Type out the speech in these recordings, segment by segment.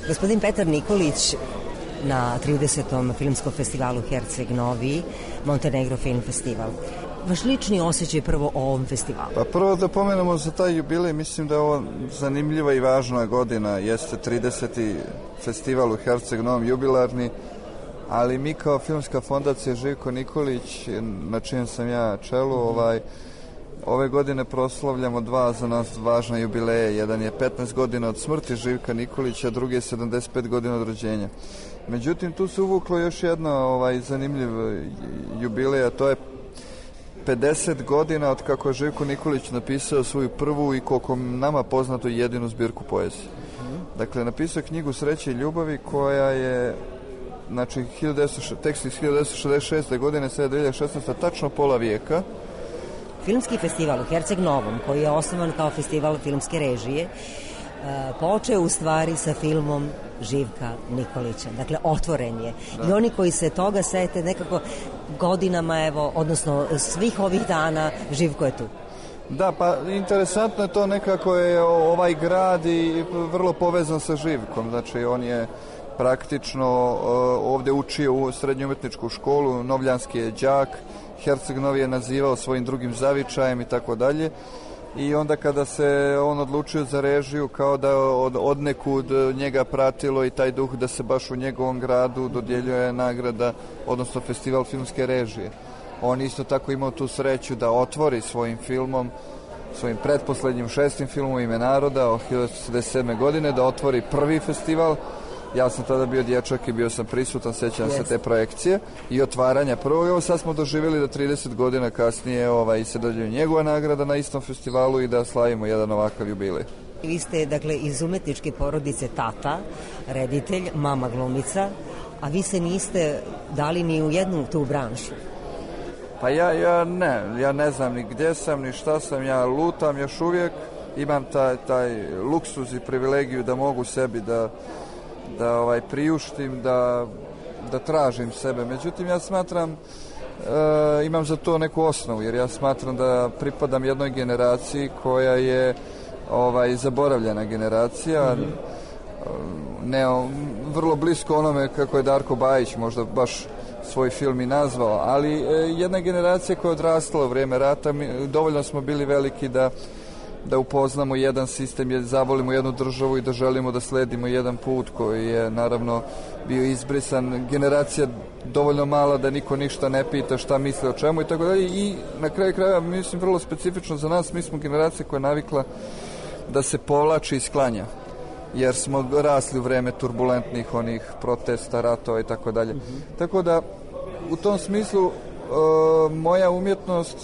Gospodin Petar Nikolić na 30. filmskom festivalu Herceg Novi, Montenegro Film Festival. Vaš lični osjećaj prvo o ovom festivalu? Pa prvo da pomenemo za taj jubilej, mislim da je ovo zanimljiva i važna godina, jeste 30. festival u Herceg Novom jubilarni, ali mi kao filmska fondacija Živko Nikolić, na čijem sam ja čelu, ove godine proslavljamo dva za nas važna jubileje. Jedan je 15 godina od smrti Živka Nikolića, drugi je 75 godina od rođenja. Međutim, tu se uvuklo još jedno zanimljiv jubilej, a to je 50 godina od kako je Živko Nikolić napisao svoju prvu i koliko nama poznato jedinu zbirku poezije. Dakle, napisao knjigu Sreće i ljubavi koja je, znači, tekst iz 1966. godine, sada 2016. tačno pola vijeka. Filmski festival u Herceg Novom, koji je osnovan kao festival filmske režije, počeo u stvari sa filmom Živka Nikolića. Dakle, otvoren je. Da. I oni koji se toga sete nekako godinama, evo, odnosno svih ovih dana, Živko je tu. Da, pa interesantno je to, nekako je ovaj grad i vrlo povezan sa Živkom. Znači, on je praktično ovdje učio u srednju umetničku školu, novljanski je đak, Herceg Novi je nazivao svojim drugim zavičajem i tako dalje. I onda kada se on odlučio za režiju, kao da odnekud njega pratilo i taj duh da se baš u njegovom gradu dodjeljuje nagrada, odnosno festival filmske režije. On isto tako imao tu sreću da otvori svojim filmom, svojim pretposlednjim 6. filmom Ime naroda od 1967. godine, da otvori prvi festival. Ja sam tada bio dječak i bio sam prisutan, sjećam se te projekcije i otvaranja prvog. Evo sad smo doživjeli da 30 godina kasnije se dodjeljuje njegova nagrada na istom festivalu i da slavimo jedan ovakav jubilej. Vi ste, dakle, iz umetničke porodice tata, reditelj, mama glumica, a vi se niste dali ni u jednu tu branšu. Pa ja ne znam ni gdje sam, ni šta sam, ja lutam još uvijek, imam taj luksuz i privilegiju da mogu sebi da priuštim, da tražim sebe. Međutim, ja smatram, imam za to neku osnovu, jer ja smatram da pripadam jednoj generaciji koja je zaboravljena generacija, vrlo blisko onome kako je Darko Bajić možda baš svoj film i nazvao, ali jedna generacija koja je odrastala u vrijeme rata, dovoljno smo bili veliki da upoznamo jedan sistem, zavolimo jednu državu i da želimo da sledimo jedan put koji je naravno bio izbrisan. Generacija dovoljno mala da niko ništa ne pita šta misle o čemu i tako dalje. I na kraju krajeva, mislim, vrlo specifično za nas, mi smo generacija koja je navikla da se povlači i sklanja, jer smo rasli u vreme turbulentnih onih protesta, ratova i tako dalje. Tako da u tom smislu moja umjetnost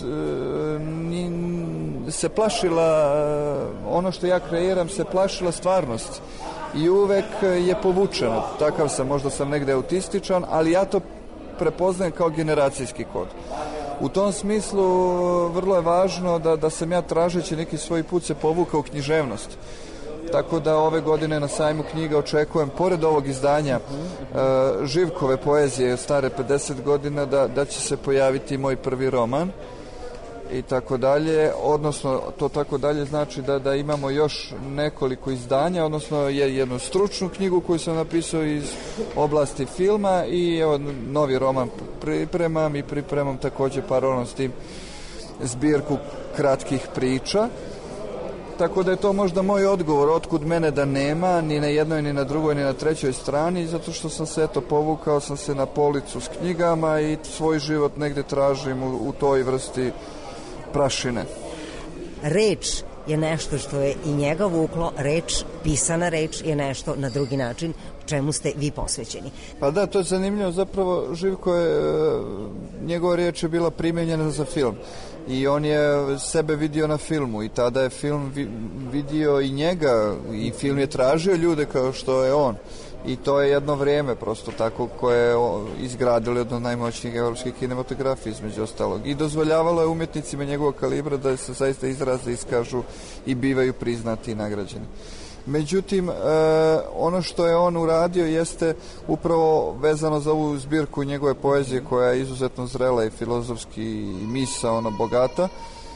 se plašila, ono što ja kreiram se plašila stvarnost i uvek je povučeno. Takav sam, možda sam negde autističan, ali ja to prepoznajem kao generacijski kod. U tom smislu vrlo je važno da sam ja, tražeći neki svoj put, se povukao u književnost. Tako da ove godine na sajmu knjiga očekujem, pored ovog izdanja Živkove poezije stare 50 godina, da će se pojaviti moj prvi roman i tako dalje, odnosno to tako dalje znači da imamo još nekoliko izdanja, odnosno jednu stručnu knjigu koju sam napisao iz oblasti filma i evo, novi roman pripremam također paralelno s tim zbirku kratkih priča. Tako da je to možda moj odgovor, otkud mene da nema, ni na jednoj, ni na drugoj, ni na trećoj strani, zato što sam se povukao sam se na policu s knjigama i svoj život negdje tražim u toj vrsti prašine. Reč je nešto što je i njega vuklo, reč, pisana reč je nešto na drugi način, čemu ste vi posvećeni. Pa da, to je zanimljivo, zapravo Živko njegova riječ je bila primijenjena za film. I on je sebe vidio na filmu i tada je film vidio i njega i film je tražio ljude kao što je on. I to je jedno vrijeme prosto tako koje je izgradilo jedno od najmoćnijih evropskih kinematografija između ostalog. I dozvoljavalo je umjetnicima njegovog kalibra da se zaista izraze, iskažu i bivaju priznati i nagrađeni. Međutim, ono što je on uradio jeste upravo vezano za ovu zbirku njegove poezije koja je izuzetno zrela i filozofski i misaono bogata.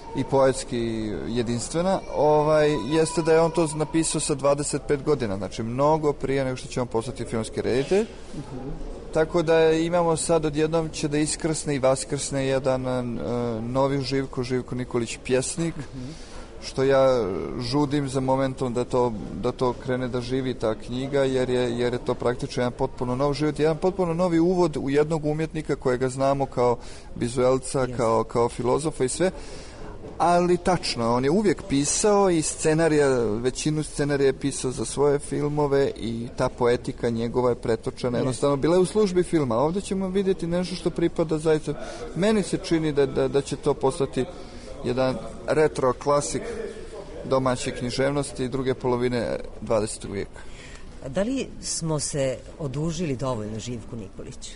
i poetski jedinstvena, jeste da je on to napisao sa 25 godina, znači mnogo prije nego što će on postati filmski reditelj. Tako da imamo sad odjednom će da iskrsne i vaskrsne jedan novi Živko Nikolić pjesnik, što ja žudim za momentom da to krene da živi ta knjiga, jer je to praktično jedan potpuno nov život, jedan potpuno novi uvod u jednog umjetnika kojega znamo kao vizuelca, kao filozofa i sve. Ali tačno, on je uvijek pisao i većinu scenarija je pisao za svoje filmove i ta poetika njegova je pretočena, jednostavno bila je u službi filma. Ovdje ćemo vidjeti nešto što pripada zaista. Meni se čini da će to postati jedan retro klasik domaće književnosti druge polovine 20. vijeka. Da li smo se odužili dovoljno Živku Nikoliću?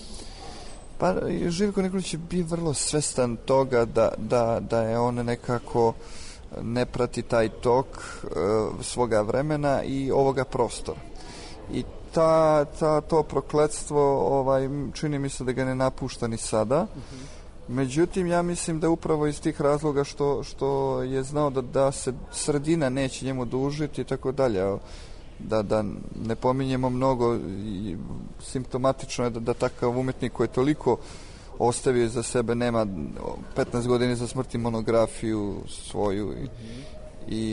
Pa Živko Nikolić je bio vrlo svestan toga da je on nekako ne prati taj tok svoga vremena i ovoga prostora. I to prokletstvo čini mi se da ga ne napušta ni sada. Međutim, ja mislim da upravo iz tih razloga što je znao da se sredina neće njemu dužiti i tako dalje. Da ne pominjemo mnogo, simptomatično je da takav umjetnik koji je toliko ostavio za sebe, nema 15 godina za smrti monografiju svoju i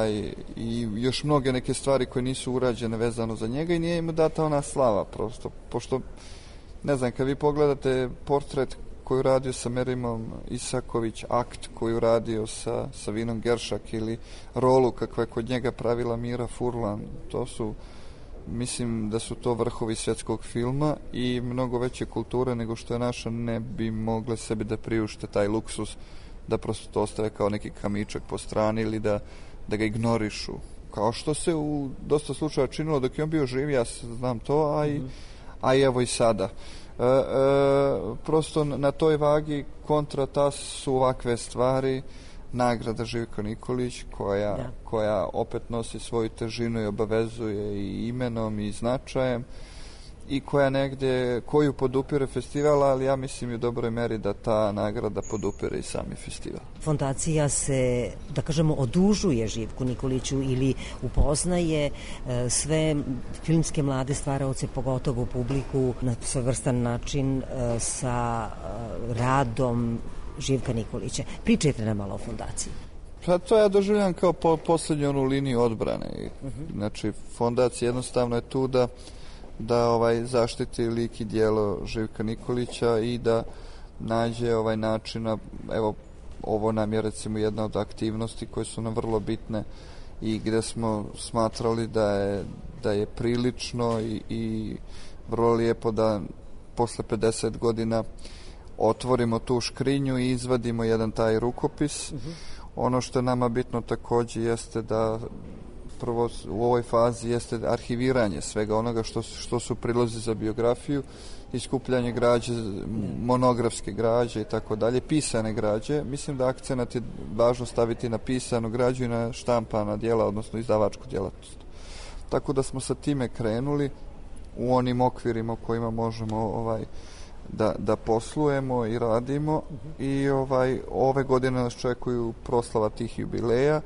još mnoge neke stvari koje nisu urađene vezano za njega i nije im data ona slava prosto, pošto ne znam, kad vi pogledate portret koju radio sa Merimom Isaković, akt koju radio sa Vinom Geršak ili rolu kakva je kod njega pravila Mira Furlan, to su, mislim da su to vrhovi svjetskog filma i mnogo veće kulture nego što je naša, ne bi mogle sebi da priušte taj luksus da prosto to ostave kao neki kamičak po strani ili da ga ignorišu, kao što se u dosta slučaja činilo dok je on bio živ, ja znam to, a i evo i sada. Prosto na toj vagi kontra ta su ovakve stvari, nagrada Živko Nikolić koja opet nosi svoju težinu i obavezuje i imenom i značajem i koju podupire festival, ali ja mislim i u dobroj meri da ta nagrada podupire i sami festival. Fondacija se, da kažemo, odužuje Živku Nikoliću ili upoznaje sve filmske mlade stvaraoce, pogotovo publiku, na svojevrstan način sa radom Živka Nikolića. Pričajte nam malo o fondaciji. Pa to ja doživljam kao posljednju onu liniju odbrane. Znači, fondacija jednostavno je tu da zaštiti lik i djelo Živka Nikolića i da nađe načina, evo, ovo nam je recimo jedna od aktivnosti koje su nam vrlo bitne i gdje smo smatrali da je prilično i vrlo lijepo da posle 50 godina otvorimo tu škrinju i izvadimo jedan taj rukopis. Ono što je nama bitno također jeste da prvo u ovoj fazi jeste arhiviranje svega onoga što su prilozi za biografiju, iskupljanje građe, monografske građe i tako dalje, pisane građe. Mislim da akcenat je važno staviti na pisanu građu i na štampana djela, odnosno izdavačku djelatnost. Tako da smo sa time krenuli u onim okvirima u kojima možemo da poslujemo i radimo i ove godine nas čekuju proslava tih jubileja.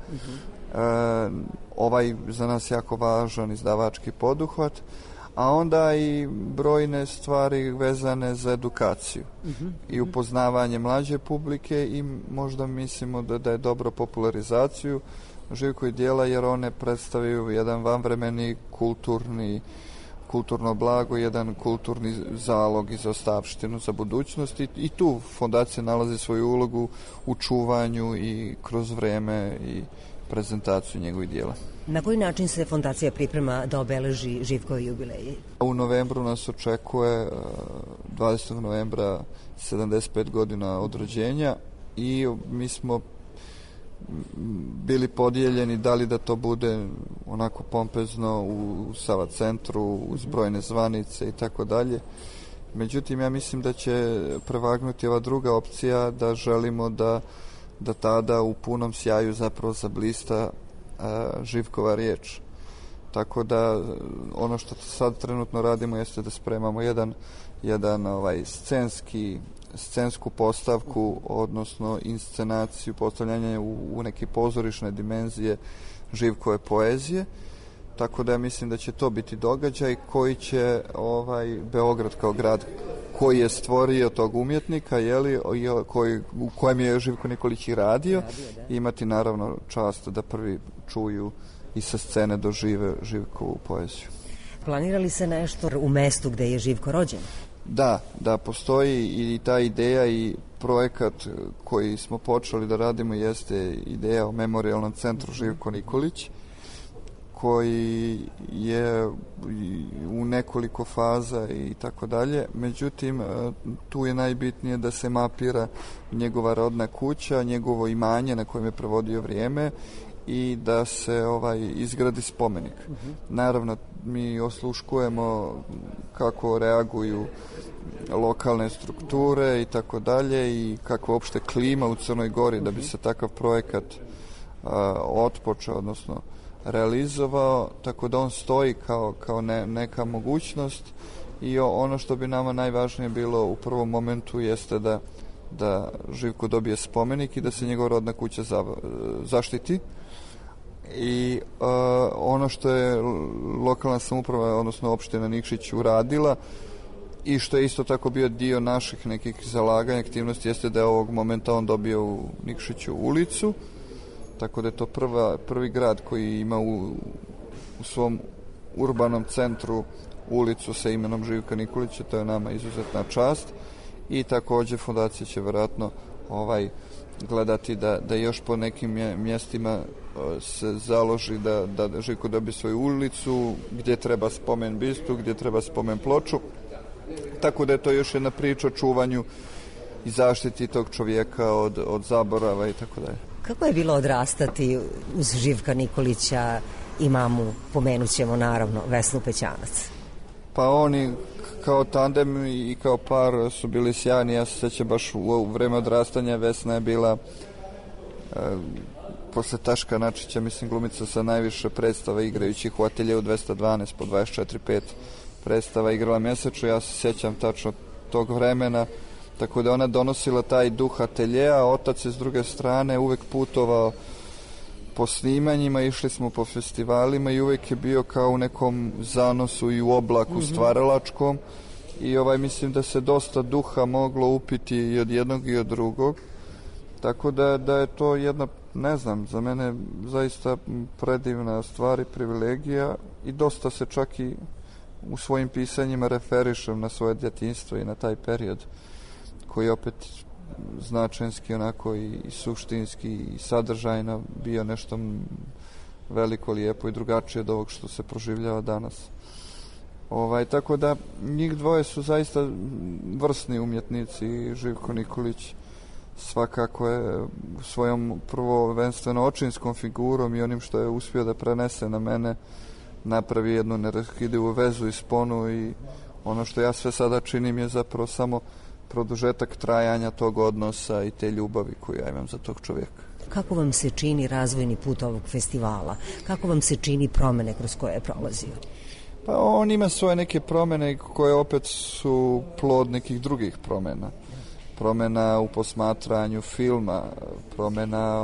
Ovaj za nas jako važan izdavački poduhvat, a onda i brojne stvari vezane za edukaciju i upoznavanje mlađe publike i možda mislimo da je dobro popularizaciju Živkovih djela, jer one predstavljaju jedan vanvremeni kulturno blago, jedan kulturni zalog i zaostavštinu za budućnost i tu fondacija nalazi svoju ulogu u čuvanju i kroz vrijeme i prezentaciju njegovih djela. Na koji način se fondacija priprema da obeleži Živkove jubileje? U novembru nas očekuje 20. novembra 75 godina od rođenja i mi smo bili podijeljeni da li da to bude onako pompezno u Sava centru uz brojne zvanice i tako dalje. Međutim, ja mislim da će prevagnuti ova druga opcija, da želimo da tada u punom sjaju zapravo zablista Živkova riječ. Tako da ono što sad trenutno radimo jeste da spremamo jedan scenski scensku postavku, odnosno inscenaciju, postavljanje u neke pozorišne dimenzije Živkove poezije. Tako da ja mislim da će to biti događaj koji će Beograd kao grad koji je stvorio tog umjetnika, u kojem je Živko Nikolić i radio, imati naravno čast da prvi čuju i sa scene dožive Živkovu poeziju. Planira li se nešto u mestu gde je Živko rođen? Da, postoji i ta ideja i projekat koji smo počeli da radimo jeste ideja o memorijalnom centru Živko Nikolić, koji je u nekoliko faza i tako dalje. Međutim, tu je najbitnije da se mapira njegova rodna kuća, njegovo imanje na kojem je provodio vrijeme i da se izgradi spomenik. Naravno, mi osluškujemo kako reaguju lokalne strukture i tako dalje i kakva opšte klima u Crnoj Gori da bi se takav projekat otpočeo, odnosno realizovao, tako da on stoji kao neka mogućnost i ono što bi nama najvažnije bilo u prvom momentu jeste da Živko dobije spomenik i da se njegova rodna kuća zaštiti. I ono što je lokalna samouprava, odnosno opština Nikšić uradila i što je isto tako bio dio naših nekih zalaganja, aktivnosti, jeste da je ovog momenta on dobio u Nikšiću ulicu, tako da je to prvi grad koji ima u svom urbanom centru ulicu sa imenom Živka Nikolića. To je nama izuzetna čast i takođe fondacija će verovatno gledati da još po nekim mjestima se založi da Živko dobije svoju ulicu, gdje treba spomen bistu, gdje treba spomen ploču. Tako da je to još jedna priča o čuvanju i zaštiti tog čovjeka od zaborava i tako dalje. Kako je bilo odrastati uz Živka Nikolića i mamu, pomenut ćemo naravno Vesnu Pećanac? Pa oni kao tandem i kao par su bili sjajni. Ja se sjećam baš u vreme odrastanja Vesna je bila posle Taška Načića, mislim, glumica sa najviše predstava igrajućih u Ateljeu 212 po 24-5 predstava igrala mjesečno. Ja se sjećam tačno tog vremena, tako da ona donosila taj duh ateljeja. Otac je s druge strane uvek putovao po snimanjima, išli smo po festivalima i uvek je bio kao u nekom zanosu i u oblaku stvaralačkom i mislim da se dosta duha moglo upiti i od jednog i od drugog, tako da je to jedna, ne znam, za mene zaista predivna stvar i privilegija i dosta se čak i u svojim pisanjima referišem na svoje djetinjstvo i na taj period koji je opet značenski onako i suštinski i sadržajno bio nešto veliko, lijepo i drugačije od ovog što se proživljava danas. Tako da njih dvoje su zaista vrsni umjetnici. Živko Nikolić svakako je svojom prvenstveno očinskom figurom i onim što je uspio da prenese na mene napravi jednu neraskidivu vezu i sponu i ono što ja sve sada činim je zapravo samo produžetak trajanja tog odnosa i te ljubavi koju ja imam za tog čovjeka. Kako vam se čini razvojni put ovog festivala? Kako vam se čini promene kroz koje je prolazio? Pa on ima svoje neke promene koje opet su plod nekih drugih promena. Promena u posmatranju filma, promena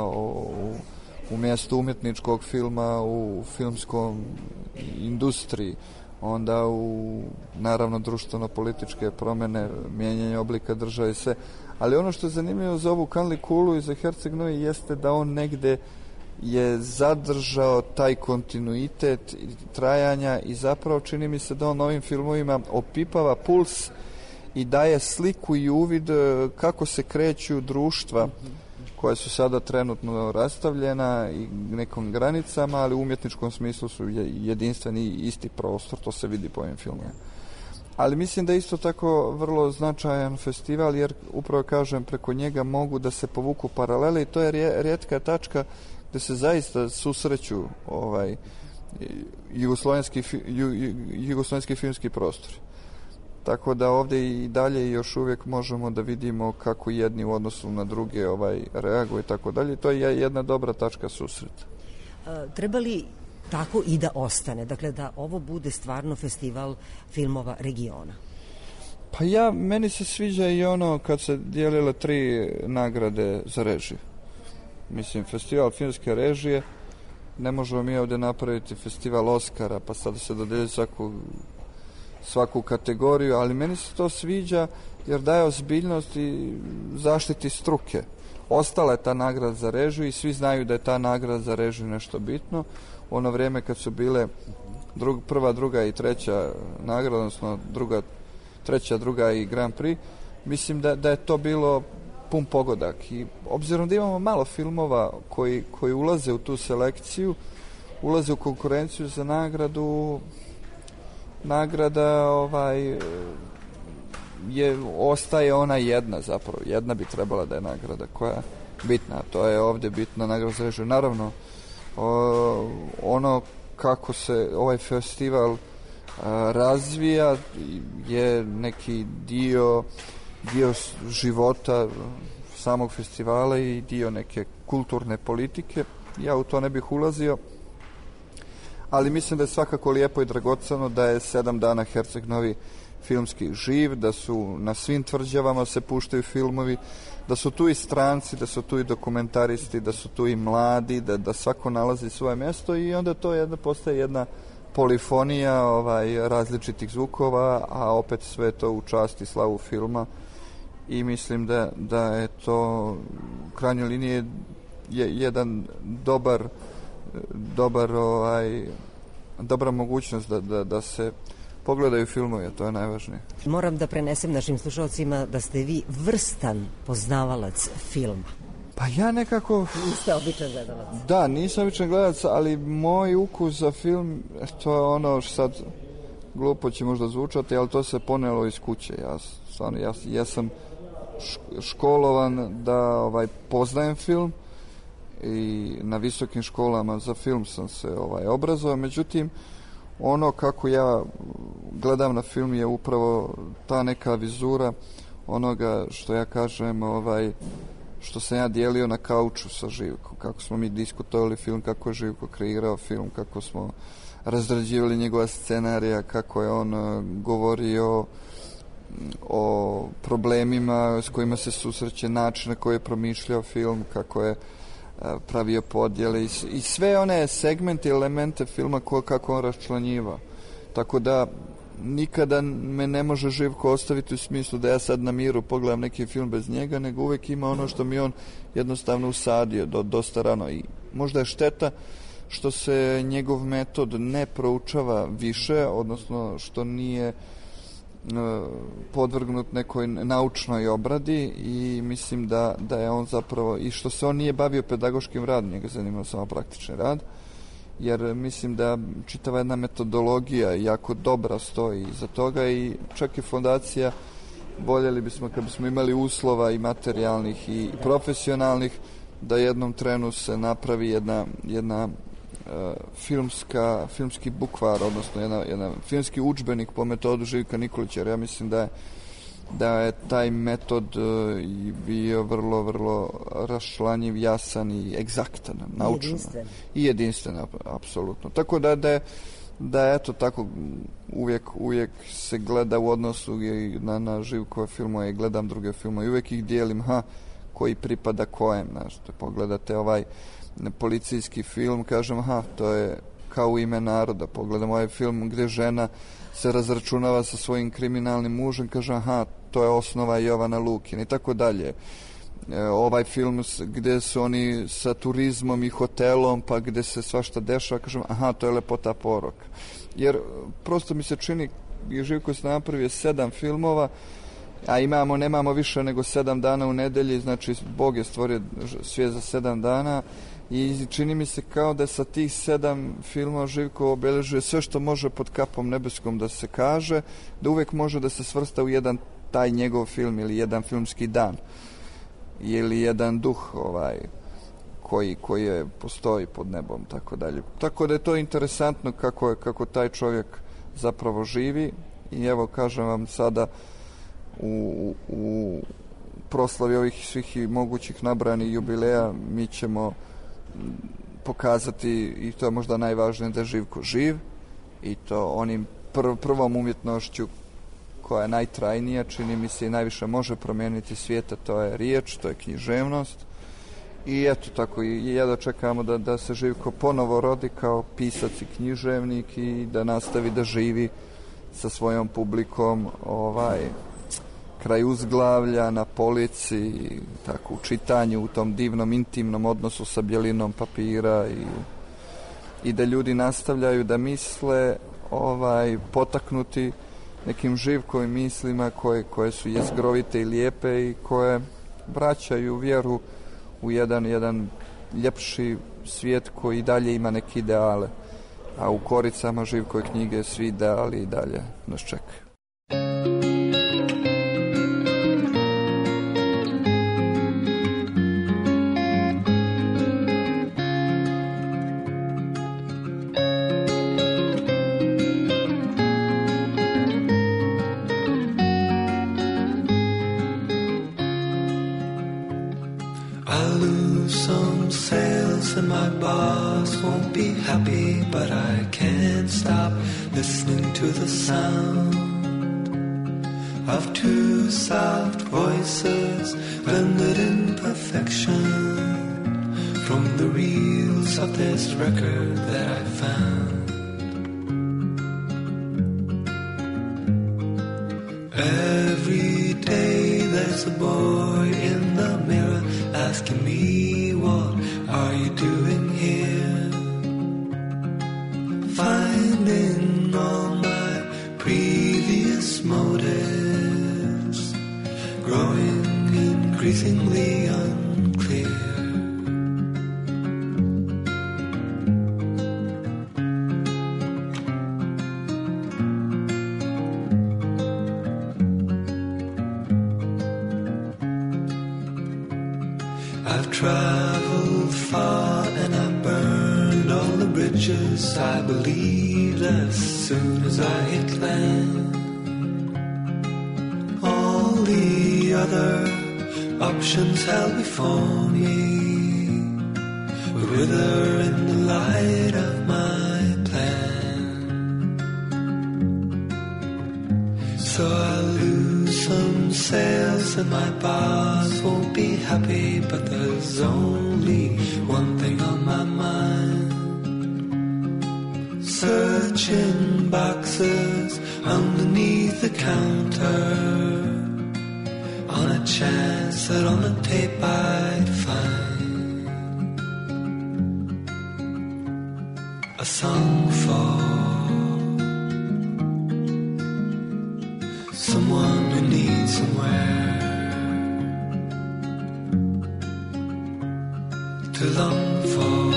u mjestu umjetničkog filma, u filmskom industriji, onda u naravno društveno-političke promjene, mijenjanje oblika države i sve. Ali ono što je zanimljivo za ovu Kanli Kulu i za Herceg Novi jeste da on negde je zadržao taj kontinuitet trajanja i zapravo čini mi se da on ovim filmovima opipava puls i daje sliku i uvid kako se kreću društva koja su sada trenutno rastavljena i nekom granicama, ali u umjetničkom smislu su jedinstveni isti prostor, to se vidi po ovim filmima. Ali mislim da je isto tako vrlo značajan festival, jer upravo kažem, preko njega mogu da se povuku paralele i to je rijetka tačka gde se zaista susreću jugoslovenski filmski prostor. Tako da ovdje i dalje još uvijek možemo da vidimo kako jedni u odnosu na druge reaguju i tako dalje. To je jedna dobra tačka susreta. Treba li tako i da ostane? Dakle, da ovo bude stvarno festival filmova regiona? Pa meni se sviđa i ono kad se dijelile 3 nagrade za režiju. Mislim, festival filmske režije, ne možemo mi ovdje napraviti festival Oscara, pa sad se dodelji svaku kategoriju, ali meni se to sviđa jer daje ozbiljnost i zaštiti struke. Ostala je ta nagrada za režiju i svi znaju da je ta nagrada za režiju nešto bitno. U ono vrijeme kad su bile prva, druga i treća nagrada, odnosno treća, druga i Grand Prix, mislim da je to bilo pun pogodak. I obzirom da imamo malo filmova koji ulaze u tu selekciju, ulaze u konkurenciju za nagradu, nagrada ostaje ona jedna zapravo. Jedna bi trebala da je nagrada koja je bitna. To je ovdje bitna nagrada za režiju. Naravno, ono kako se ovaj festival razvija je neki dio života samog festivala i dio neke kulturne politike. Ja u to ne bih ulazio, ali mislim da je svakako lijepo i dragoceno da je 7 dana Herceg Novi filmski živ, da su na svim tvrđavama se puštaju filmovi, da su tu i stranci, da su tu i dokumentaristi, da su tu i mladi, da svako nalazi svoje mjesto i onda to postaje jedna polifonija različitih zvukova, a opet sve to u čast i slavu filma i mislim da je to u krajnjoj liniji jedan dobra mogućnost da se pogledaju filmove, to je najvažnije. Moram da prenesem našim slušalcima da ste vi vrstan poznavalac filma. Pa ja nekako... Niste običan gledalac. Da, nisam običan gledalac, ali moj ukus za film, to je ono što sad glupo će možda zvučati, ali to se ponelo iz kuće. Ja sam školovan da poznajem film i na visokim školama za film sam se obrazovao, međutim ono kako ja gledam na film je upravo ta neka vizura onoga što ja kažem što sam ja dijelio na kauču sa Živkom, kako smo mi diskutovali film, kako je Živko kreirao film, kako smo razrađivali njegova scenarija, kako je on govorio o problemima s kojima se susreće, način na koji je promišljao film, kako je pravio podjele i sve one segmente i elemente filma kako on raščlanjiva. Tako da nikada me ne može Živko ostaviti u smislu da ja sad na miru pogledam neki film bez njega, nego uvijek ima ono što mi on jednostavno usadio dosta rano i možda je šteta što se njegov metod ne proučava više, odnosno što nije podvrgnut nekoj naučnoj obradi i mislim da je on zapravo i što se on nije bavio pedagoškim radom, njega zanimao samo praktični rad, jer mislim da čitava jedna metodologija jako dobra stoji iza toga i čak i fondacija voljeli bismo kad bismo imali uslova i materijalnih i profesionalnih da jednom trenu se napravi jedna filmski bukvar, odnosno jedan filmski udžbenik po metodu Živka Nikolića, jer ja mislim da je taj metod bio vrlo, vrlo raščlanjiv, jasan i egzaktan, naučno. I jedinstven, apsolutno. Tako da eto tako uvijek se gleda u odnosu na Živkove filmove i gledam druge filmove i uvijek ih dijelim, koji pripada kojem, znaš, pogledate policijski film, kažem, to je kao U ime naroda, pogledam ovaj film gdje žena se razračunava sa svojim kriminalnim mužem, kažem, to je Osnova Jovana Lukin i tako dalje. Ovaj film gdje su oni sa turizmom i hotelom, pa gdje se svašta dešava, kažem, to je Lepota poroka. Jer prosto mi se čini, Živko se napravio 7 filmova, a nemamo više nego 7 dana u nedelji, znači Bog je stvorio svijet za 7 dana i čini mi se kao da sa tih 7 filmova Živko obeležuje sve što može pod kapom nebeskom da se kaže, da uvijek može da se svrsta u jedan taj njegov film ili jedan filmski dan ili jedan duh koji je postoji pod nebom, tako dalje. Tako da je to interesantno kako taj čovjek zapravo živi i evo kažem vam sada u proslavi ovih svih mogućih nabranih jubileja mi ćemo pokazati, i to je možda najvažnije, da je Živko živ i to onim prvom umjetnošću koja je najtrajnija, čini mi se i najviše može promijeniti svijeta, to je riječ, to je književnost. I eto tako, i jedva čekamo da se Živko ponovo rodi kao pisac i književnik i da nastavi da živi sa svojom publikom kraj uzglavlja, na polici, tako, u čitanju, u tom divnom intimnom odnosu sa bjelinom papira i da ljudi nastavljaju da misle potaknuti nekim Živkovim mislima koje su jezgrovite i lijepe i koje vraćaju vjeru u jedan ljepši svijet koji dalje ima neke ideale. A u koricama Živkove knjige svi ideali i dalje nas čekaju. And my boss won't be happy, but I can't stop listening to the sound of two soft voices blended in perfection from the reels of this record that I found. Every day there's a boy in the mirror asking me, what are you doing here? Finding all my previous motives growing increasingly unclear. I've traveled far and I burned all the bridges I believed as soon as I hit land. All the other options held before me would wither in the light of my plan. So I lose some sails and my boss won't be happy, but there's only one thing on my mind. Searching boxes underneath the counter on a chance that on the tape I'd find a song for someone who needs somewhere to long for.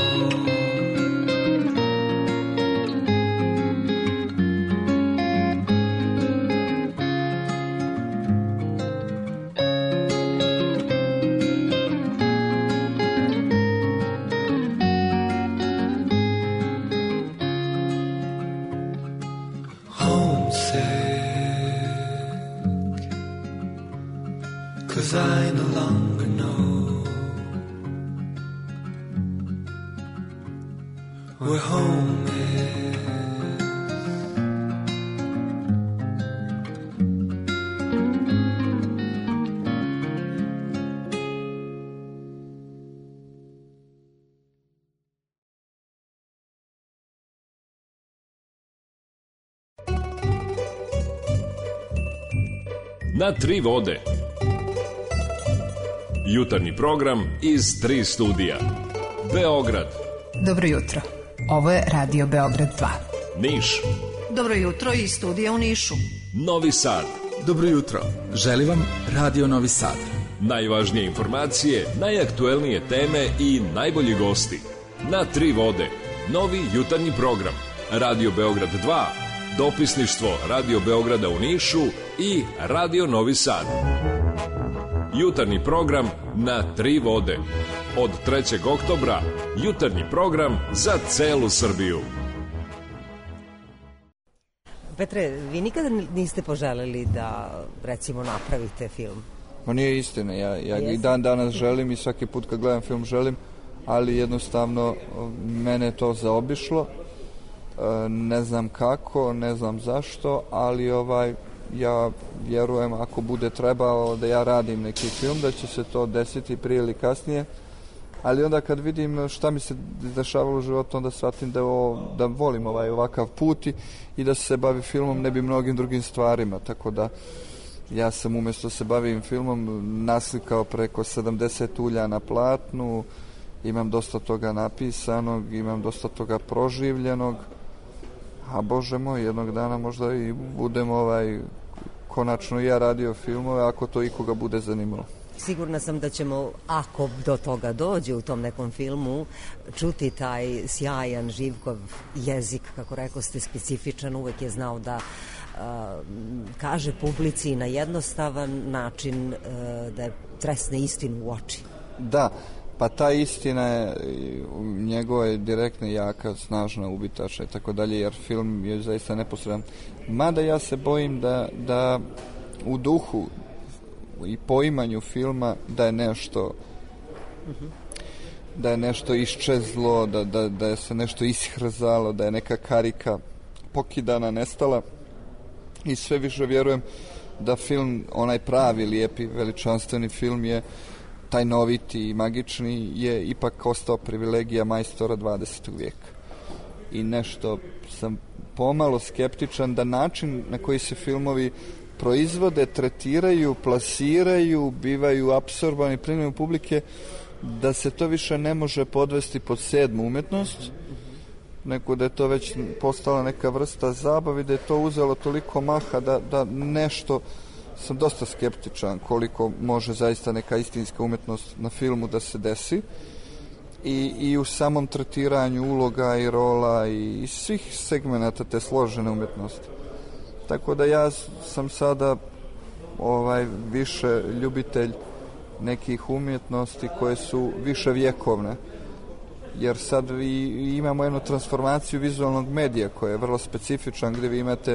Cause I no longer know where home is. Na tri vode. Jutarnji program iz 3 studija. Beograd. Dobro jutro. Ovo je Radio Beograd 2. Niš. Dobro jutro iz studija u Nišu. Novi Sad. Dobro jutro. Želim vam Radio Novi Sad. Najvažnije informacije, najaktuelnije teme i najbolji gosti. Na tri vode. Novi jutarnji program. Radio Beograd 2. Dopisništvo Radio Beograda u Nišu i Radio Novi Sad. Jutarnji program na tri vode. Od 3. oktobra jutarnji program za celu Srbiju. Petre, vi nikada niste poželeli da, recimo, napravite film? Ma nije istina, ja i dan danas želim i svaki put kad gledam film želim, ali jednostavno mene je to zaobišlo. Ne znam kako, ne znam zašto, ali ja vjerujem ako bude trebalo da ja radim neki film, da će se to desiti prije ili kasnije. Ali onda kad vidim šta mi se dešavalo u životu, onda shvatim da volim ovakav put i da se bavi filmom, ne bi mnogim drugim stvarima. Tako da ja sam umjesto se bavim filmom naslikao preko 70 ulja na platnu, imam dosta toga napisanog, imam dosta toga proživljenog, a Bože moj, jednog dana možda i budem konačno ja radio filmove, ako to ikoga bude zanimalo. Sigurna sam da ćemo, ako do toga dođe u tom nekom filmu, čuti taj sjajan Živkov jezik, kako rekao ste, specifičan, uvek je znao da kaže publici na jednostavan način, da je tresne istinu u oči. Da, pa ta istina je njegova je direktna, jaka, snažna, ubitačna i tako dalje, jer film je zaista neposredan. Mada ja se bojim da u duhu i poimanju filma da je nešto iščezlo, da je se nešto ishrzalo, da je neka karika pokidana, nestala, i sve više vjerujem da film, onaj pravi, lijepi, veličanstveni film je tajnoviti i magični, je ipak ostao privilegija majstora 20. vijeka. I nešto sam pomalo skeptičan da način na koji se filmovi proizvode, tretiraju, plasiraju, bivaju apsorbani, primaju publike, da se to više ne može podvesti pod sedmu umjetnost, nego da je to već postala neka vrsta zabave, da je to uzelo toliko maha da nešto, sam dosta skeptičan koliko može zaista neka istinska umjetnost na filmu da se desi, i u samom tretiranju uloga i rola i svih segmenata te složene umjetnosti. Tako da ja sam sada više ljubitelj nekih umjetnosti koje su više vjekovne, jer sad imamo jednu transformaciju vizualnog medija koja je vrlo specifična, gdje vi imate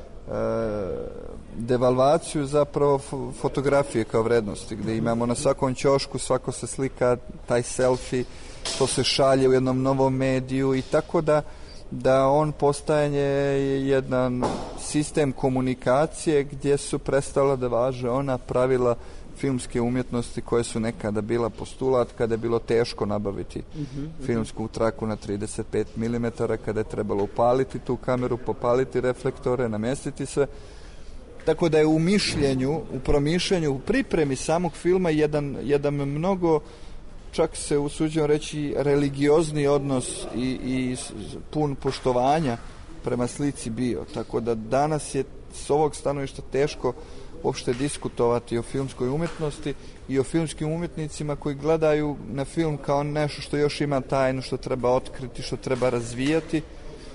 devalvaciju zapravo fotografije kao vrednosti, gdje imamo na svakom ćošku, svako se slika, taj selfie, to se šalje u jednom novom mediju, i tako da on postaje jedan sistem komunikacije gdje su prestala da važe ona pravila filmske umjetnosti koje su nekada bila postulat, kada je bilo teško nabaviti filmsku traku na 35 mm, kada je trebalo upaliti tu kameru, popaliti reflektore, namjestiti sve. Tako da je u mišljenju, u promišljanju, u pripremi samog filma jedan mnogo, čak se usuđujem reći, religiozni odnos i pun poštovanja prema slici bio. Tako da danas je s ovog stanovišta teško uopšte diskutovati o filmskoj umjetnosti i o filmskim umjetnicima koji gledaju na film kao nešto što još ima tajnu, što treba otkriti, što treba razvijati.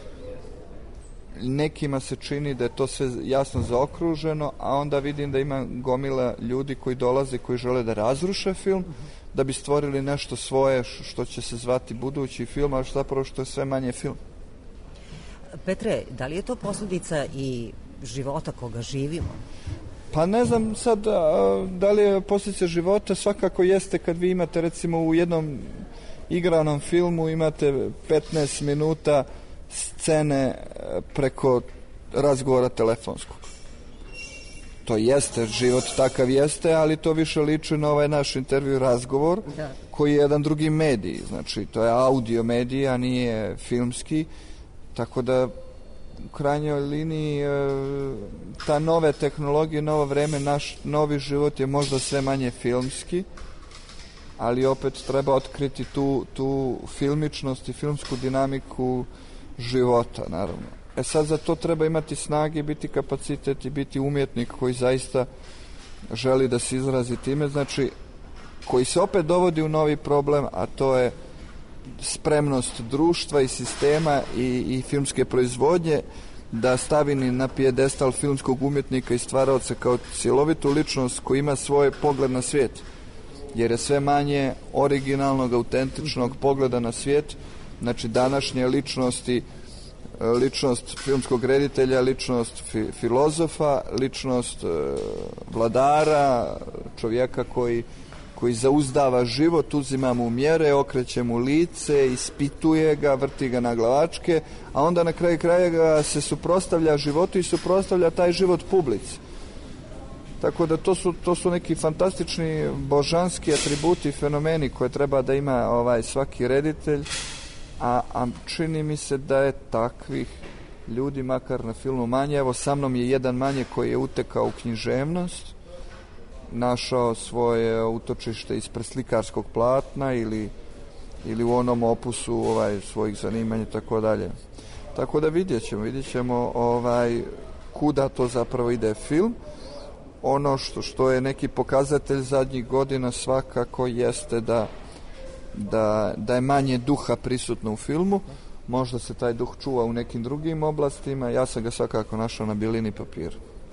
Nekima se čini da je to sve jasno zaokruženo, a onda vidim da ima gomila ljudi koji dolaze, koji žele da razruše film, da bi stvorili nešto svoje što će se zvati budući film, a zapravo što je sve manje film. Petre, da li je to posljedica i života koga živimo? Pa ne znam sad da li je posljedica života, svakako jeste kad vi imate recimo u jednom igranom filmu imate 15 minuta scene preko razgovora telefonskog. To jeste, život takav jeste, ali to više liči na ovaj naš intervju razgovor, koji je jedan drugi medij, znači to je audio medij, a nije filmski, tako da u krajnjoj liniji ta nove tehnologije, novo vreme, naš novi život je možda sve manje filmski, ali opet treba otkriti tu filmičnost i filmsku dinamiku života, naravno. Sad za to treba imati snage, biti kapacitet i biti umjetnik koji zaista želi da se izrazi time, znači koji se opet dovodi u novi problem, a to je spremnost društva i sistema i filmske proizvodnje da stavi na pijedestal filmskog umjetnika i stvaraoca kao cjelovitu ličnost koji ima svoj pogled na svijet, jer je sve manje originalnog, autentičnog pogleda na svijet. Znači današnje ličnosti, ličnost filmskog reditelja, ličnost filozofa, ličnost vladara, čovjeka koji zauzdava život, uzima mu mjere, okreće mu lice, ispituje ga, vrti ga na glavačke, a onda na kraju kraja se suprotstavlja životu i suprotstavlja taj život publici. Tako da to su neki fantastični božanski atributi, fenomeni koje treba da ima svaki reditelj, a čini mi se da je takvih ljudi makar na filmu manje. Evo, sa mnom je jedan manje koji je utekao u književnost, našao svoje utočište ispred slikarskog platna ili u onom opusu svojih zanimanja i tako dalje. Tako da vidjet ćemo kuda to zapravo ide film. Ono što je neki pokazatelj zadnjih godina svakako jeste da je manje duha prisutno u filmu. Možda se taj duh čuva u nekim drugim oblastima. Ja sam ga svakako našao na bijelini papira.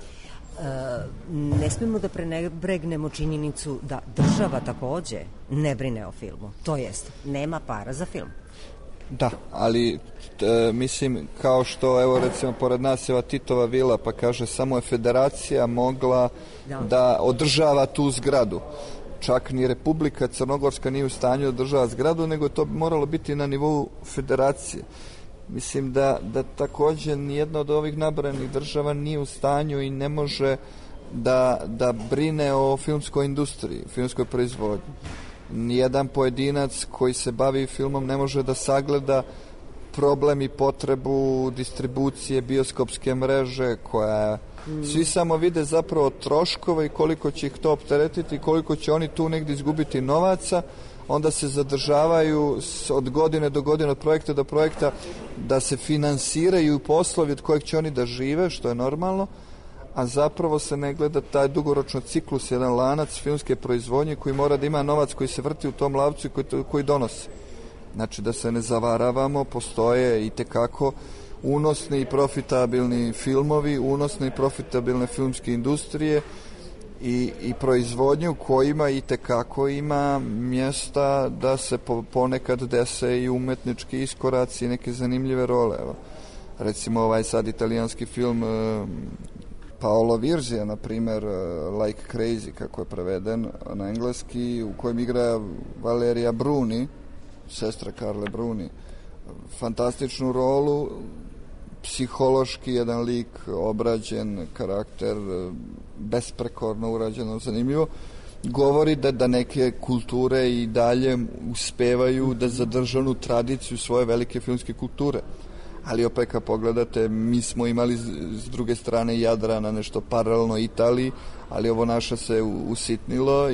Ne smijemo da prenebregnemo činjenicu da država takođe ne brine o filmu. To jest, nema para za film. Da, ali mislim, kao što, evo recimo, pored nas je ova Titova vila, pa kaže samo je federacija mogla da održava tu zgradu. Čak ni Republika Crnogorska nije u stanju da održava zgradu, nego to bi moralo biti na nivou federacije. Mislim da takođe nijedna od ovih nabranih država nije u stanju i ne može da brine o filmskoj industriji, filmskoj proizvodnji. Nijedan pojedinac koji se bavi filmom ne može da sagleda problem i potrebu distribucije bioskopske mreže koja svi samo vide zapravo troškove i koliko će ih to opteretiti, koliko će oni tu negdje izgubiti novaca, onda se zadržavaju od godine do godine, od projekta do projekta, da se finansiraju poslovi od kojeg će oni da žive, što je normalno, a zapravo se ne gleda taj dugoročno ciklus, jedan lanac filmske proizvodnje koji mora da ima novac koji se vrti u tom lavcu i koji donosi. Znači, da se ne zavaravamo, postoje i tekako unosni i profitabilni filmovi, unosne i profitabilne filmske industrije i proizvodnje u kojima i tekako ima mjesta da se ponekad dese i umetnički iskoraci i neke zanimljive role. Evo, recimo sad italijanski film Paolo Virzija, na primjer, Like Crazy, kako je preveden na engleski, u kojem igra Valeria Bruni, sestra Carle Bruni. Fantastičnu rolu, psihološki jedan lik, obrađen karakter, besprekorno urađeno, zanimljivo. Govori da neke kulture i dalje uspevaju da zadržanu tradiciju svoje velike filmske kulture. Ali opet kad pogledate, mi smo imali s druge strane Jadrana nešto paralelno Italiji, ali ovo naše se usitnilo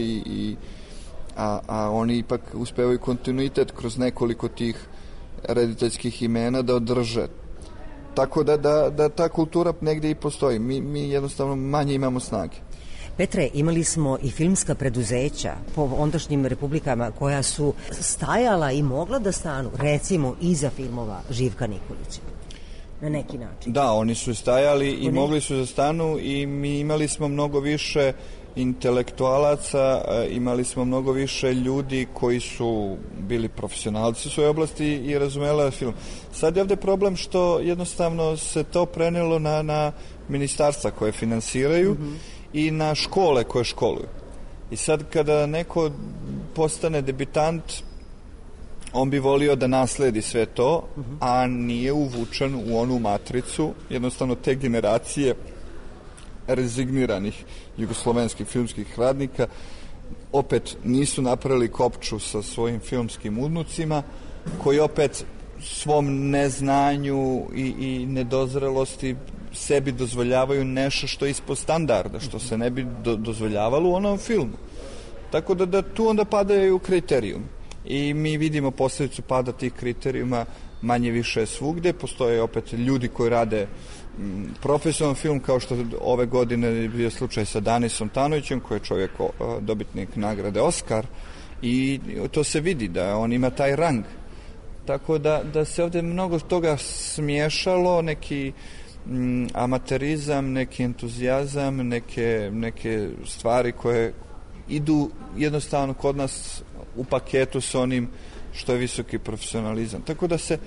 a oni ipak uspevaju kontinuitet kroz nekoliko tih rediteljskih imena da održe. Tako da ta kultura negdje i postoji. Mi jednostavno manje imamo snage. Petre, imali smo i filmska preduzeća po ondašnjim republikama koja su stajala i mogla da stanu, recimo, iza filmova Živka Nikolića. Na neki način. Da, oni su stajali i mogli su da stanu i mi imali smo mnogo više intelektualaca, imali smo mnogo više ljudi koji su bili profesionalci u svojoj oblasti i razumeli film. Sad je ovdje problem što jednostavno se to prenelo na ministarstva koje finansiraju i na škole koje školuju. I sad kada neko postane debitant, on bi volio da nasledi sve to, a nije uvučen u onu matricu, jednostavno te generacije rezigniranih jugoslovenskih filmskih radnika opet nisu napravili kopču sa svojim filmskim unucima, koji opet svom neznanju i nedozrelosti sebi dozvoljavaju nešto što je ispod standarda, što se ne bi dozvoljavalo u onom filmu. Tako da tu onda padaju kriterijumi. I mi vidimo posljedicu pada tih kriterijuma manje više svugde. Postoje opet ljudi koji rade profesionalan film, kao što ove godine je bio slučaj sa Danisom Tanovićem, koji je čovjek dobitnik nagrade Oskar, i to se vidi da on ima taj rang. Tako da se ovdje mnogo toga smiješalo, neki amaterizam, neki entuzijazam, neke stvari koje idu jednostavno kod nas u paketu s onim što je visoki profesionalizam. Tako da se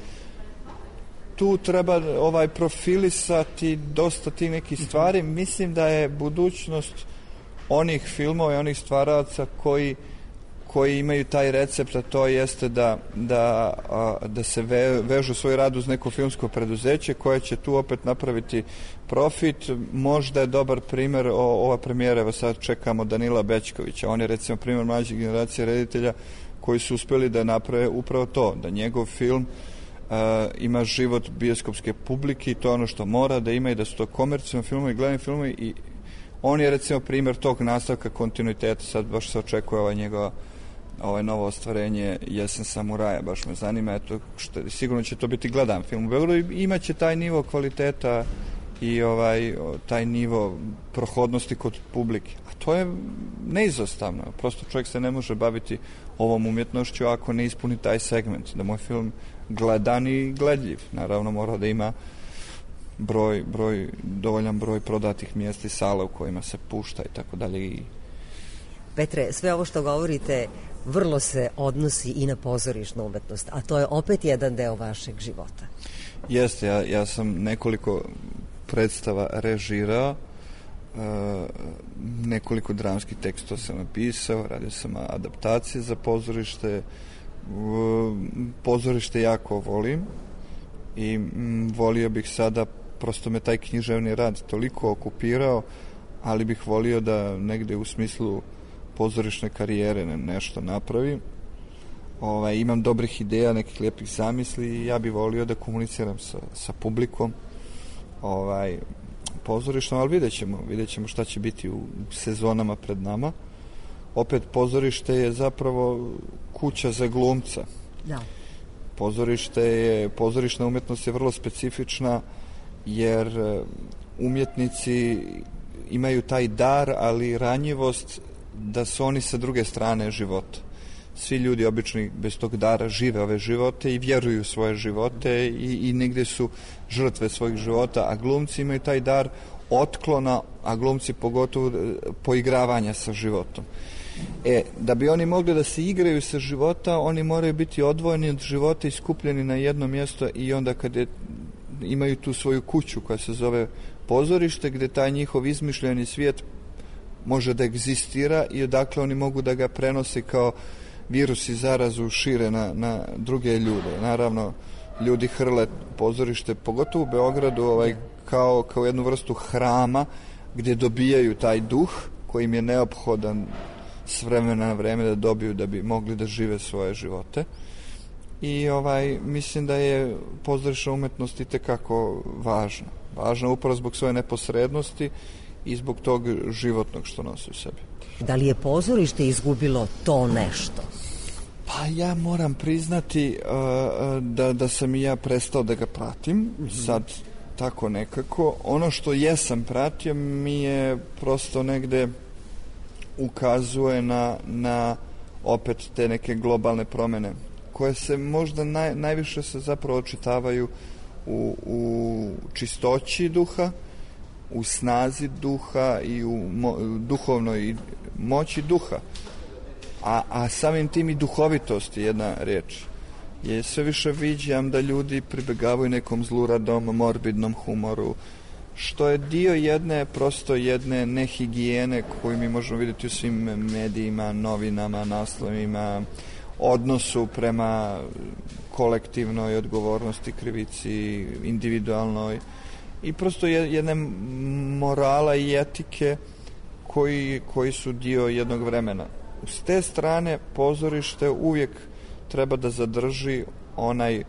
tu treba profilisati dosta tih nekih stvari. Mislim da je budućnost onih filmova i onih stvaraca koji imaju taj recept, a to jeste da se vežu svoj rad uz neko filmsko preduzeće koje će tu opet napraviti profit. Možda je dobar primjer ova premijera, evo sad čekamo Danila Bećkovića, on je recimo primjer mlađe generacije reditelja koji su uspjeli da naprave upravo to, da njegov film ima život bioskopske publike i to je ono što mora da ima i da su to komercijalni filmovi, gledani filmovi i on je recimo primjer tog nastavka kontinuiteta, sad baš se očekuje njegova novo ostvarenje Jesen samuraja, baš me zanima, eto, sigurno će to biti gledan film u Beogradu i imaće taj nivo kvaliteta i taj nivo prohodnosti kod publike. A to je neizostavno, prosto čovjek se ne može baviti ovom umjetnošću ako ne ispuni taj segment, da moj film gledan i gledljiv. Naravno mora da ima dovoljan broj prodatih mjesta i sala u kojima se pušta i tako dalje. Petre, sve ovo što govorite vrlo se odnosi i na pozorišnu umetnost, a to je opet jedan deo vašeg života. Jeste, ja sam nekoliko predstava režirao, nekoliko dramskih tekstova sam napisao, radio sam adaptacije za pozorište. Pozorište jako volim i volio bih sada, prosto me taj književni rad toliko okupirao, ali bih volio da negde u smislu pozorišne karijere nešto napravim. Imam dobrih ideja, nekih lijepih zamisli i ja bih volio da komuniciram sa publikom pozorišnom, ali vidjet ćemo šta će biti u sezonama pred nama. Opet, pozorište je zapravo kuća za glumca. Da. Pozorišna umjetnost je vrlo specifična, jer umjetnici imaju taj dar, ali i ranjivost da su oni sa druge strane života. Svi ljudi obični bez tog dara žive ove živote i vjeruju u svoje živote i negdje su žrtve svojih života, a glumci imaju taj dar otklona, a glumci pogotovo poigravanja sa životom. Da bi oni mogli da se igraju sa života, oni moraju biti odvojeni od života i skupljeni na jedno mjesto i onda kad imaju tu svoju kuću koja se zove pozorište, gdje taj njihov izmišljeni svijet može da egzistira i odakle oni mogu da ga prenose kao virus i zarazu šire na druge ljude. Naravno, ljudi hrle pozorište, pogotovo u Beogradu, kao jednu vrstu hrama gdje dobijaju taj duh koji im je neophodan s vremena na vreme da dobiju da bi mogli da žive svoje živote. I mislim da je pozorišna umetnost itekako važna. Važna upravo zbog svoje neposrednosti i zbog tog životnog što nosi u sebi. Da li je pozorište izgubilo to nešto? Pa ja moram priznati da sam i ja prestao da ga pratim, sad tako nekako. Ono što jesam pratio mi je prosto negde ukazuje na opet te neke globalne promjene koje se možda najviše se zapravo očitavaju u čistoći duha, u snazi duha i u duhovnoj moći duha, a samim tim i duhovitost je jedna riječ. Je sve više viđam da ljudi pribegavaju nekom zluradom, morbidnom humoru, što je dio jedne nehigijene koju mi možemo vidjeti u svim medijima, novinama, naslovima, odnosu prema kolektivnoj odgovornosti, krivici, individualnoj i prosto jedne morala i etike koji su dio jednog vremena. S te strane pozorište uvijek treba da zadrži onaj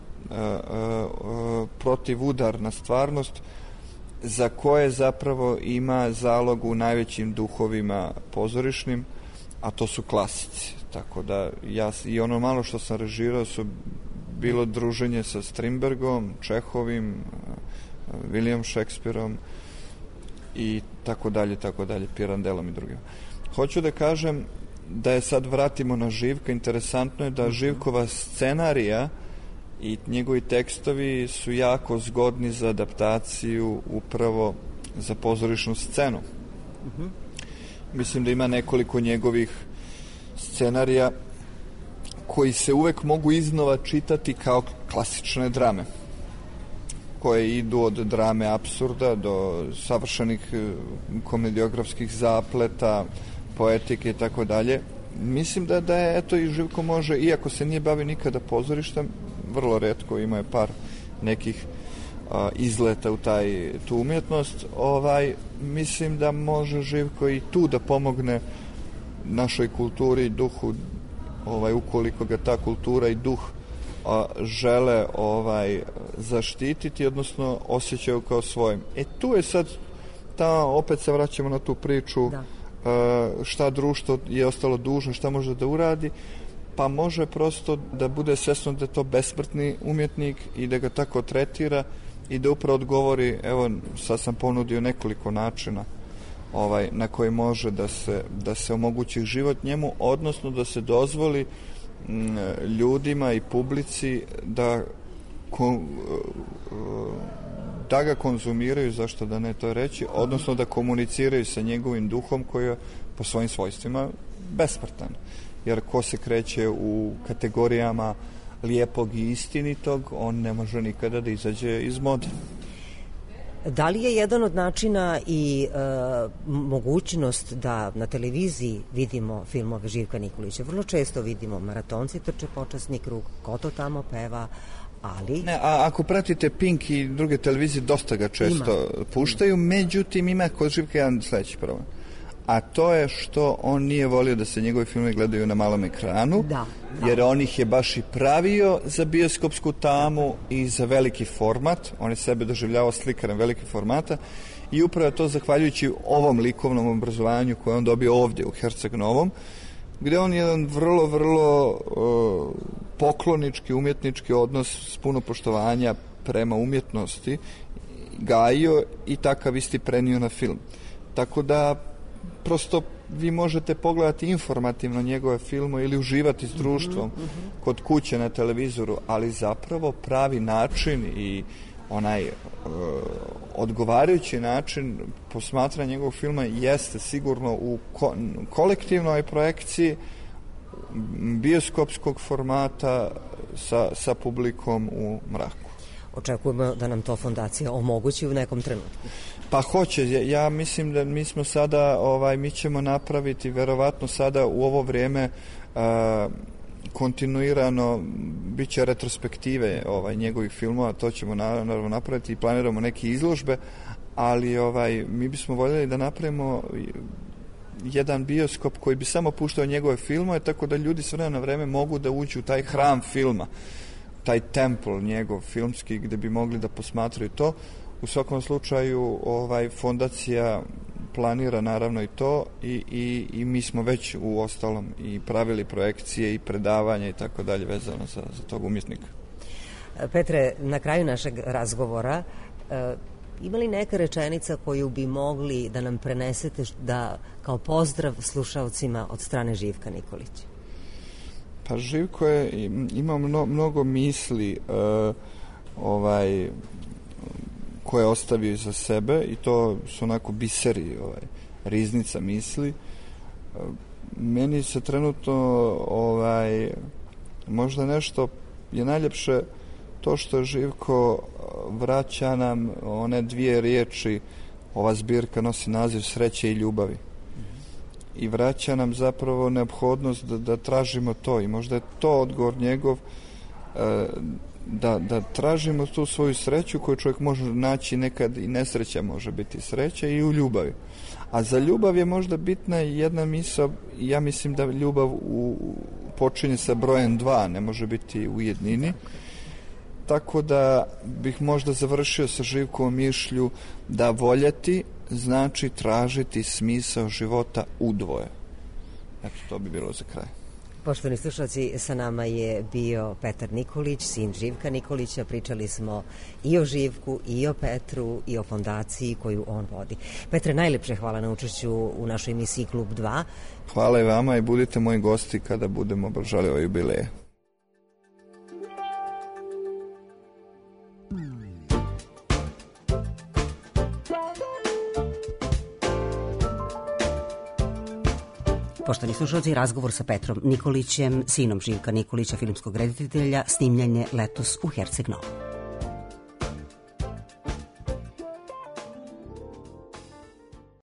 protivudar na stvarnost za koje zapravo ima zalog u najvećim duhovima pozorišnim, a to su klasici. Tako da i ono malo što sam režirao su bilo druženje sa Strindbergom, Čehovim, William Shakespeareom i tako dalje, Pirandelom i drugim. Hoću da kažem da je sad vratimo na Živka, interesantno je da Živkova scenarija i njegovi tekstovi su jako zgodni za adaptaciju upravo za pozorišnu scenu. Mislim da ima nekoliko njegovih scenarija koji se uvek mogu iznova čitati kao klasične drame, koje idu od drame apsurda do savršenih komediografskih zapleta, poetike i tako dalje. mislim da je, eto, i Živko može, iako se nije bavi nikada pozorištem, vrlo retko, ima je par nekih izleta u tu umjetnost, mislim da može Živko i tu da pomogne našoj kulturi i duhu, ukoliko ga ta kultura i duh žele zaštititi, odnosno osjećaju kao svojim. Tu je sad opet se vraćamo na tu priču šta društvo je ostalo dužno, šta može da uradi, pa može prosto da bude svjesno da je to besmrtni umjetnik i da ga tako tretira i da upravo odgovori, evo sad sam ponudio nekoliko načina na koji može da se omogući život njemu, odnosno da se dozvoli ljudima i publici da ga konzumiraju, zašto da ne to reći, odnosno da komuniciraju sa njegovim duhom koji je po svojim svojstvima besmrtan. Jer ko se kreće u kategorijama lijepog i istinitog, on ne može nikada da izađe iz mode. Da li je jedan od načina i mogućnost da na televiziji vidimo filmove Živka Nikolića? Vrlo često vidimo maratonci trče počasni krug, ko to tamo peva, ali... Ne, ako pratite Pink i druge televizije, dosta ga često puštaju, međutim ima kod Živka jedan sledeći problem. A to je što on nije volio da se njegovi filmovi gledaju na malom ekranu, jer on ih je baš i pravio za bioskopsku tamu i za veliki format. On je sebe doživljavao slikarem velikih formata i upravo to zahvaljujući ovom likovnom obrazovanju koje on dobio ovdje u Herceg Novom, gdje on jedan vrlo, vrlo poklonički, umjetnički odnos s puno poštovanja prema umjetnosti gajio i takav isti prenio na film. Tako da prosto vi možete pogledati informativno njegove filmove ili uživati s društvom kod kuće na televizoru, ali zapravo pravi način i onaj odgovarajući način posmatranja njegovog filma jeste sigurno u kolektivnoj projekciji bioskopskog formata sa publikom u mraku. Očekujemo da nam to fondacija omogući u nekom trenutku. Pa hoće, ja mislim da mi smo sada, mi ćemo napraviti verovatno sada u ovo vrijeme kontinuirano bit će retrospektive njegovih filmova, to ćemo naravno napraviti i planiramo neke izložbe, ali mi bismo voljeli da napravimo jedan bioskop koji bi samo puštao njegove filmove, tako da ljudi s vremena na vreme mogu da uđu u taj hram filma, taj templ njegov filmski, gde bi mogli da posmatraju to. U svakom slučaju fondacija planira naravno i to i mi smo već u ostalom i pravili projekcije i predavanja i tako dalje vezano za tog umjetnika. Petre, na kraju našeg razgovora ima li neka rečenica koju bi mogli da nam prenesete da kao pozdrav slušalcima od strane Živka Nikolića? Pa Živko ima mnogo misli koje je ostavio iza sebe i to su onako biseri, riznica misli. Meni se trenutno možda nešto je najljepše to što Živko vraća nam one dvije riječi, ova zbirka nosi naziv Sreće i ljubavi. I vraća nam zapravo neophodnost da tražimo to i možda je to odgovor njegov, da tražimo tu svoju sreću koju čovjek može naći, nekad i nesreća može biti sreća, i u ljubavi. A za ljubav je možda bitna jedna misao, ja mislim da ljubav počinje sa brojem 2, ne može biti u jednini. Tako da bih možda završio sa Živkovom mišlju da voljeti znači tražiti smisao života udvoje. Eto, to bi bilo za kraj. Poštovani slušalci, sa nama je bio Petar Nikolić, sin Živka Nikolića. Pričali smo i o Živku, i o Petru, i o fondaciji koju on vodi. Petre, najlepše hvala na učešću u našoj emisiji Klub 2. Hvala i vama i budite moji gosti kada budemo obeležavali ovaj jubileje. Poštovani slušalci, razgovor sa Petrom Nikolićem, sinom Živka Nikolića, filmskog reditelja, snimljen je letos u Herceg Novom.